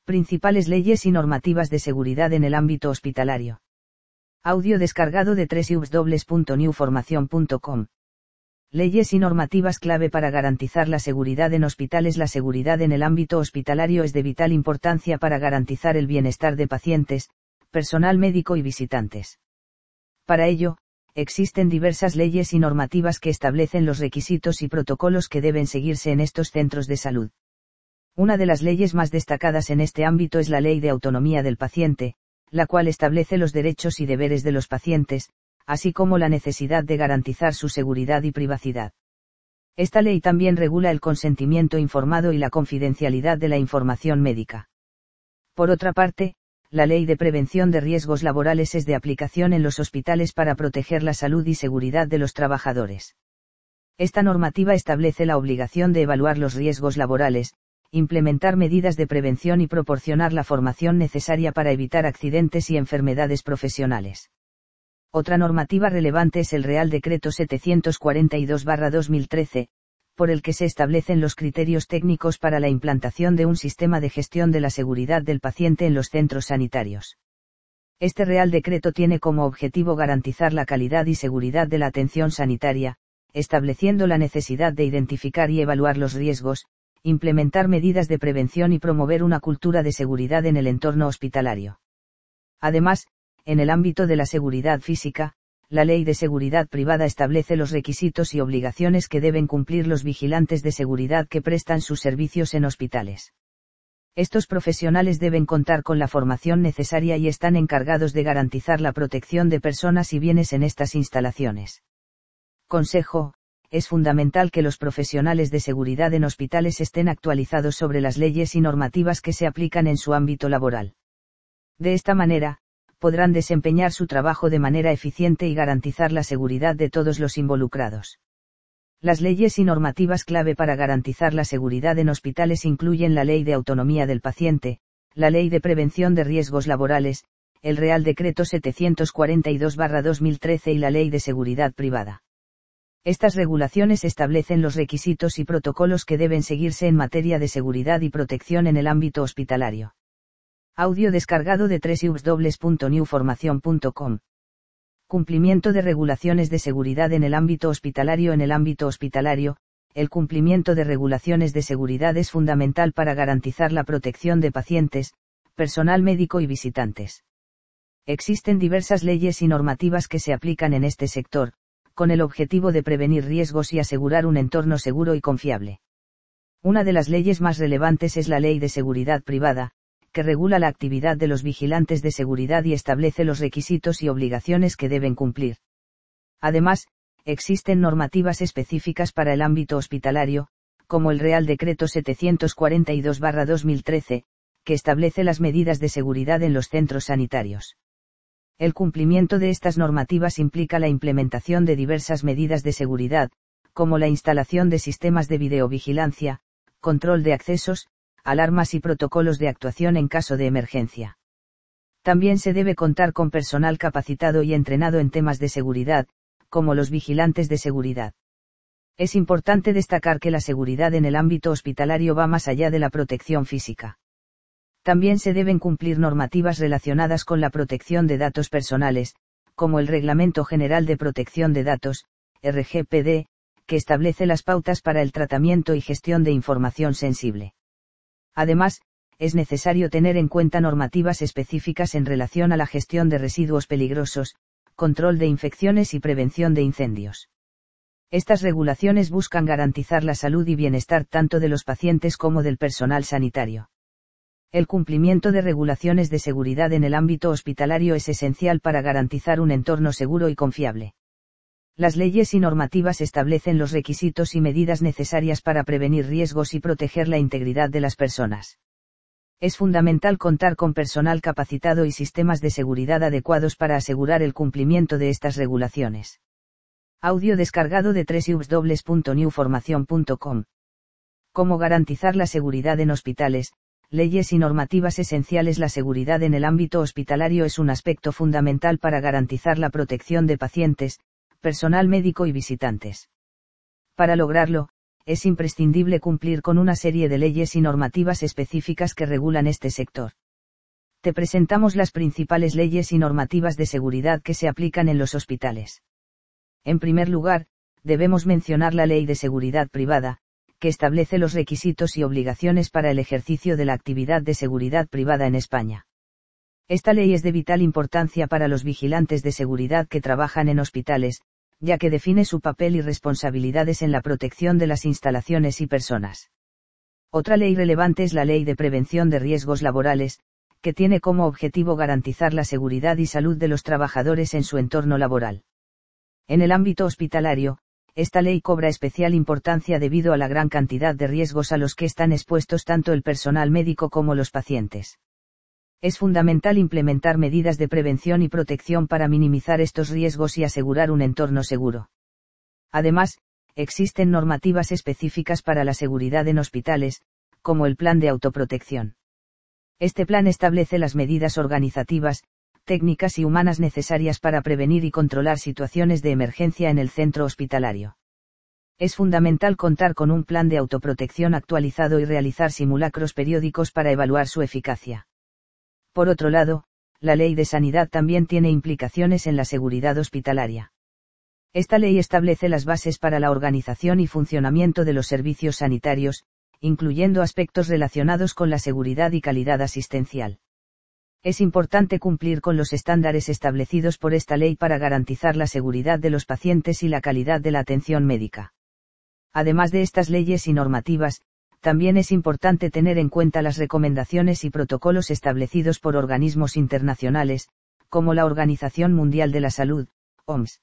Principales leyes y normativas de seguridad en el ámbito hospitalario. Audio descargado de www.newformacion.com. Leyes y normativas clave para garantizar la seguridad en hospitales. La seguridad en el ámbito hospitalario es de vital importancia para garantizar el bienestar de pacientes, personal médico y visitantes. Para ello, existen diversas leyes y normativas que establecen los requisitos y protocolos que deben seguirse en estos centros de salud. Una de las leyes más destacadas en este ámbito es la Ley de Autonomía del Paciente, la cual establece los derechos y deberes de los pacientes, así como la necesidad de garantizar su seguridad y privacidad. Esta ley también regula el consentimiento informado y la confidencialidad de la información médica. Por otra parte, la Ley de Prevención de Riesgos Laborales es de aplicación en los hospitales para proteger la salud y seguridad de los trabajadores. Esta normativa establece la obligación de evaluar los riesgos laborales, implementar medidas de prevención y proporcionar la formación necesaria para evitar accidentes y enfermedades profesionales. Otra normativa relevante es el Real Decreto 742/2013, por el que se establecen los criterios técnicos para la implantación de un sistema de gestión de la seguridad del paciente en los centros sanitarios. Este Real Decreto tiene como objetivo garantizar la calidad y seguridad de la atención sanitaria, estableciendo la necesidad de identificar y evaluar los riesgos, implementar medidas de prevención y promover una cultura de seguridad en el entorno hospitalario. Además, en el ámbito de la seguridad física, la Ley de Seguridad Privada establece los requisitos y obligaciones que deben cumplir los vigilantes de seguridad que prestan sus servicios en hospitales. Estos profesionales deben contar con la formación necesaria y están encargados de garantizar la protección de personas y bienes en estas instalaciones. Consejo: es fundamental que los profesionales de seguridad en hospitales estén actualizados sobre las leyes y normativas que se aplican en su ámbito laboral. De esta manera, podrán desempeñar su trabajo de manera eficiente y garantizar la seguridad de todos los involucrados. Las leyes y normativas clave para garantizar la seguridad en hospitales incluyen la Ley de Autonomía del Paciente, la Ley de Prevención de Riesgos Laborales, el Real Decreto 742/2013 y la Ley de Seguridad Privada. Estas regulaciones establecen los requisitos y protocolos que deben seguirse en materia de seguridad y protección en el ámbito hospitalario. Audio descargado de www.newformacion.com. Cumplimiento de regulaciones de seguridad en el ámbito hospitalario. En el ámbito hospitalario, el cumplimiento de regulaciones de seguridad es fundamental para garantizar la protección de pacientes, personal médico y visitantes. Existen diversas leyes y normativas que se aplican en este sector, con el objetivo de prevenir riesgos y asegurar un entorno seguro y confiable. Una de las leyes más relevantes es la Ley de Seguridad Privada, que regula la actividad de los vigilantes de seguridad y establece los requisitos y obligaciones que deben cumplir. Además, existen normativas específicas para el ámbito hospitalario, como el Real Decreto 742/2013, que establece las medidas de seguridad en los centros sanitarios. El cumplimiento de estas normativas implica la implementación de diversas medidas de seguridad, como la instalación de sistemas de videovigilancia, control de accesos, alarmas y protocolos de actuación en caso de emergencia. También se debe contar con personal capacitado y entrenado en temas de seguridad, como los vigilantes de seguridad. Es importante destacar que la seguridad en el ámbito hospitalario va más allá de la protección física. También se deben cumplir normativas relacionadas con la protección de datos personales, como el Reglamento General de Protección de Datos, RGPD, que establece las pautas para el tratamiento y gestión de información sensible. Además, es necesario tener en cuenta normativas específicas en relación a la gestión de residuos peligrosos, control de infecciones y prevención de incendios. Estas regulaciones buscan garantizar la salud y bienestar tanto de los pacientes como del personal sanitario. El cumplimiento de regulaciones de seguridad en el ámbito hospitalario es esencial para garantizar un entorno seguro y confiable. Las leyes y normativas establecen los requisitos y medidas necesarias para prevenir riesgos y proteger la integridad de las personas. Es fundamental contar con personal capacitado y sistemas de seguridad adecuados para asegurar el cumplimiento de estas regulaciones. Audio descargado de www.newformacion.com. ¿Cómo garantizar la seguridad en hospitales? Leyes y normativas esenciales. La seguridad en el ámbito hospitalario es un aspecto fundamental para garantizar la protección de pacientes, personal médico y visitantes. Para lograrlo, es imprescindible cumplir con una serie de leyes y normativas específicas que regulan este sector. Te presentamos las principales leyes y normativas de seguridad que se aplican en los hospitales. En primer lugar, debemos mencionar la Ley de Seguridad Privada, que establece los requisitos y obligaciones para el ejercicio de la actividad de seguridad privada en España. Esta ley es de vital importancia para los vigilantes de seguridad que trabajan en hospitales, ya que define su papel y responsabilidades en la protección de las instalaciones y personas. Otra ley relevante es la Ley de Prevención de Riesgos Laborales, que tiene como objetivo garantizar la seguridad y salud de los trabajadores en su entorno laboral. En el ámbito hospitalario, esta ley cobra especial importancia debido a la gran cantidad de riesgos a los que están expuestos tanto el personal médico como los pacientes. Es fundamental implementar medidas de prevención y protección para minimizar estos riesgos y asegurar un entorno seguro. Además, existen normativas específicas para la seguridad en hospitales, como el Plan de Autoprotección. Este plan establece las medidas organizativas, técnicas y humanas necesarias para prevenir y controlar situaciones de emergencia en el centro hospitalario. Es fundamental contar con un plan de autoprotección actualizado y realizar simulacros periódicos para evaluar su eficacia. Por otro lado, la Ley de Sanidad también tiene implicaciones en la seguridad hospitalaria. Esta ley establece las bases para la organización y funcionamiento de los servicios sanitarios, incluyendo aspectos relacionados con la seguridad y calidad asistencial. Es importante cumplir con los estándares establecidos por esta ley para garantizar la seguridad de los pacientes y la calidad de la atención médica. Además de estas leyes y normativas, también es importante tener en cuenta las recomendaciones y protocolos establecidos por organismos internacionales, como la Organización Mundial de la Salud, OMS.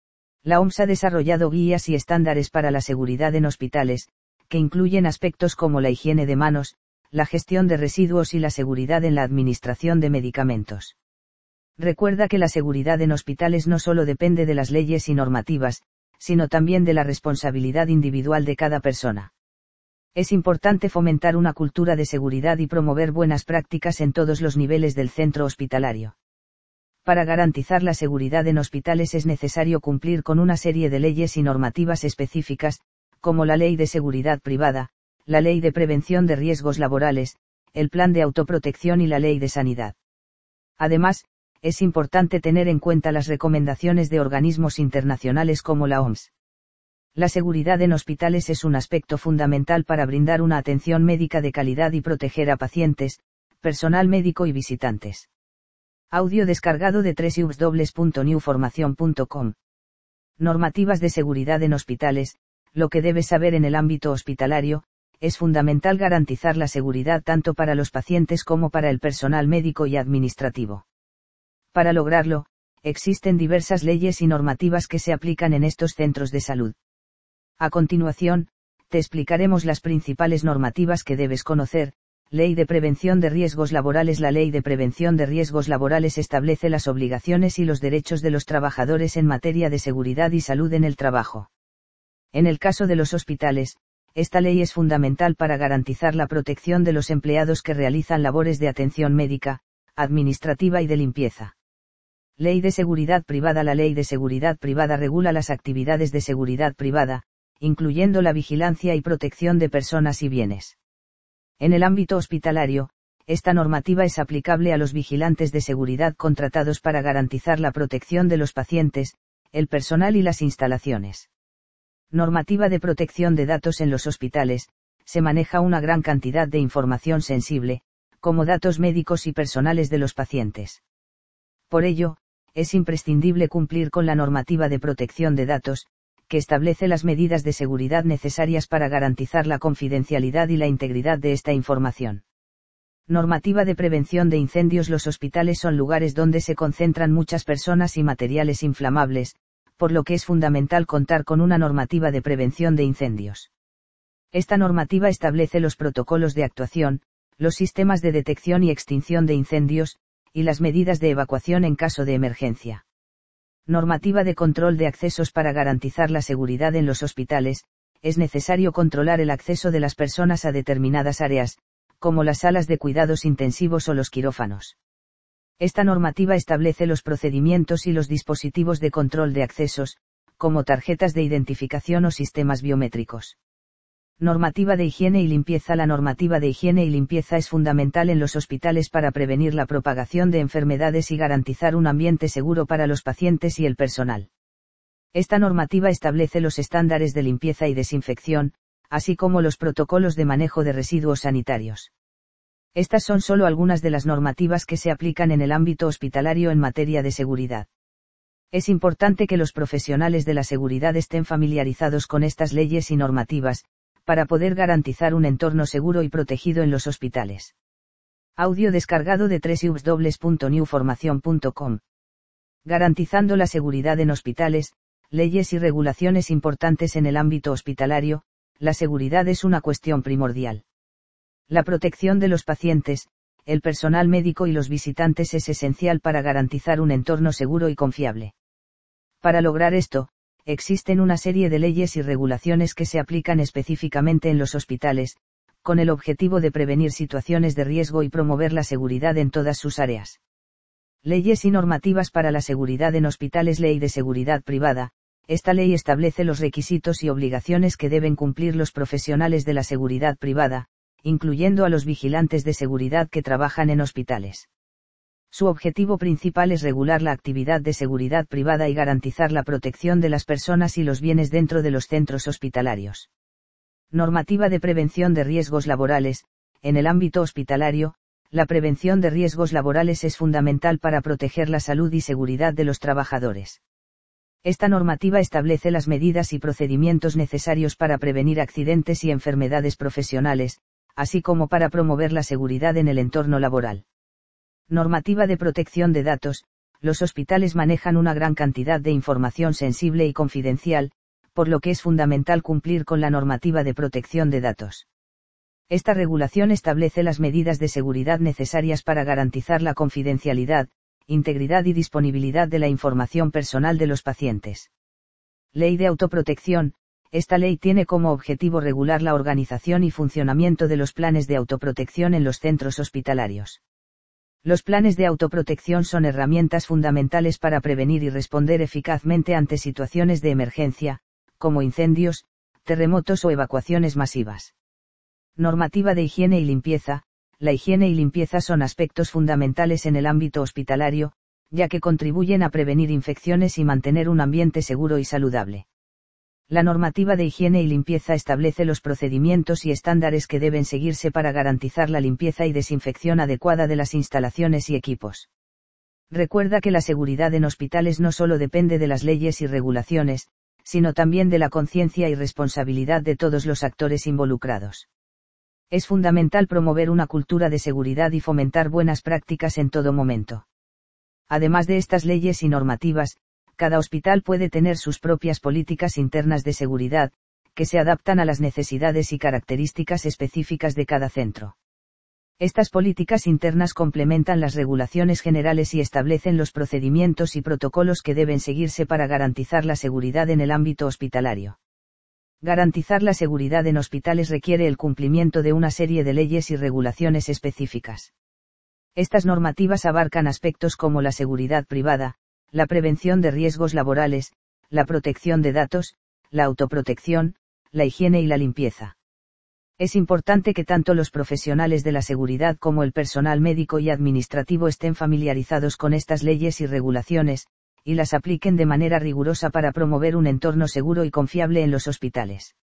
La OMS ha desarrollado guías y estándares para la seguridad en hospitales, que incluyen aspectos como la higiene de manos, la gestión de residuos y la seguridad en la administración de medicamentos. Recuerda que la seguridad en hospitales no solo depende de las leyes y normativas, sino también de la responsabilidad individual de cada persona. Es importante fomentar una cultura de seguridad y promover buenas prácticas en todos los niveles del centro hospitalario. Para garantizar la seguridad en hospitales es necesario cumplir con una serie de leyes y normativas específicas, como la Ley de Seguridad Privada, la Ley de Prevención de Riesgos Laborales, el Plan de Autoprotección y la Ley de Sanidad. Además, es importante tener en cuenta las recomendaciones de organismos internacionales como la OMS. La seguridad en hospitales es un aspecto fundamental para brindar una atención médica de calidad y proteger a pacientes, personal médico y visitantes. Audio descargado de www.newformacion.com. Normativas de seguridad en hospitales. Lo que debes saber en el ámbito hospitalario, es fundamental garantizar la seguridad tanto para los pacientes como para el personal médico y administrativo. Para lograrlo, existen diversas leyes y normativas que se aplican en estos centros de salud. A continuación, te explicaremos las principales normativas que debes conocer. Ley de Prevención de Riesgos Laborales. La Ley de Prevención de Riesgos Laborales establece las obligaciones y los derechos de los trabajadores en materia de seguridad y salud en el trabajo. En el caso de los hospitales, esta ley es fundamental para garantizar la protección de los empleados que realizan labores de atención médica, administrativa y de limpieza. Ley de Seguridad Privada. La Ley de Seguridad Privada regula las actividades de seguridad privada, incluyendo la vigilancia y protección de personas y bienes. En el ámbito hospitalario, esta normativa es aplicable a los vigilantes de seguridad contratados para garantizar la protección de los pacientes, el personal y las instalaciones. Normativa de protección de datos. En los hospitales, se maneja una gran cantidad de información sensible, como datos médicos y personales de los pacientes. Por ello, es imprescindible cumplir con la normativa de protección de datos, que establece las medidas de seguridad necesarias para garantizar la confidencialidad y la integridad de esta información. Normativa de prevención de incendios. Los hospitales son lugares donde se concentran muchas personas y materiales inflamables, por lo que es fundamental contar con una normativa de prevención de incendios. Esta normativa establece los protocolos de actuación, los sistemas de detección y extinción de incendios, y las medidas de evacuación en caso de emergencia. Normativa de control de accesos. Para garantizar la seguridad en los hospitales, es necesario controlar el acceso de las personas a determinadas áreas, como las salas de cuidados intensivos o los quirófanos. Esta normativa establece los procedimientos y los dispositivos de control de accesos, como tarjetas de identificación o sistemas biométricos. Normativa de higiene y limpieza. La normativa de higiene y limpieza es fundamental en los hospitales para prevenir la propagación de enfermedades y garantizar un ambiente seguro para los pacientes y el personal. Esta normativa establece los estándares de limpieza y desinfección, así como los protocolos de manejo de residuos sanitarios. Estas son solo algunas de las normativas que se aplican en el ámbito hospitalario en materia de seguridad. Es importante que los profesionales de la seguridad estén familiarizados con estas leyes y normativas, para poder garantizar un entorno seguro y protegido en los hospitales. Audio descargado de www.newformacion.com. Garantizando la seguridad en hospitales, leyes y regulaciones importantes en el ámbito hospitalario. La seguridad es una cuestión primordial. La protección de los pacientes, el personal médico y los visitantes es esencial para garantizar un entorno seguro y confiable. Para lograr esto, existen una serie de leyes y regulaciones que se aplican específicamente en los hospitales, con el objetivo de prevenir situaciones de riesgo y promover la seguridad en todas sus áreas. Leyes y normativas para la seguridad en hospitales. Ley de seguridad privada. Esta ley establece los requisitos y obligaciones que deben cumplir los profesionales de la seguridad privada, incluyendo a los vigilantes de seguridad que trabajan en hospitales. Su objetivo principal es regular la actividad de seguridad privada y garantizar la protección de las personas y los bienes dentro de los centros hospitalarios. Normativa de prevención de riesgos laborales. En el ámbito hospitalario, la prevención de riesgos laborales es fundamental para proteger la salud y seguridad de los trabajadores. Esta normativa establece las medidas y procedimientos necesarios para prevenir accidentes y enfermedades profesionales, así como para promover la seguridad en el entorno laboral. Normativa de protección de datos. Los hospitales manejan una gran cantidad de información sensible y confidencial, por lo que es fundamental cumplir con la normativa de protección de datos. Esta regulación establece las medidas de seguridad necesarias para garantizar la confidencialidad, integridad y disponibilidad de la información personal de los pacientes. Ley de autoprotección. Esta ley tiene como objetivo regular la organización y funcionamiento de los planes de autoprotección en los centros hospitalarios. Los planes de autoprotección son herramientas fundamentales para prevenir y responder eficazmente ante situaciones de emergencia, como incendios, terremotos o evacuaciones masivas. Normativa de higiene y limpieza. La higiene y limpieza son aspectos fundamentales en el ámbito hospitalario, ya que contribuyen a prevenir infecciones y mantener un ambiente seguro y saludable. La normativa de higiene y limpieza establece los procedimientos y estándares que deben seguirse para garantizar la limpieza y desinfección adecuada de las instalaciones y equipos. Recuerda que la seguridad en hospitales no solo depende de las leyes y regulaciones, sino también de la conciencia y responsabilidad de todos los actores involucrados. Es fundamental promover una cultura de seguridad y fomentar buenas prácticas en todo momento. Además de estas leyes y normativas, cada hospital puede tener sus propias políticas internas de seguridad, que se adaptan a las necesidades y características específicas de cada centro. Estas políticas internas complementan las regulaciones generales y establecen los procedimientos y protocolos que deben seguirse para garantizar la seguridad en el ámbito hospitalario. Garantizar la seguridad en hospitales requiere el cumplimiento de una serie de leyes y regulaciones específicas. Estas normativas abarcan aspectos como la seguridad privada, la prevención de riesgos laborales, la protección de datos, la autoprotección, la higiene y la limpieza. Es importante que tanto los profesionales de la seguridad como el personal médico y administrativo estén familiarizados con estas leyes y regulaciones, y las apliquen de manera rigurosa para promover un entorno seguro y confiable en los hospitales.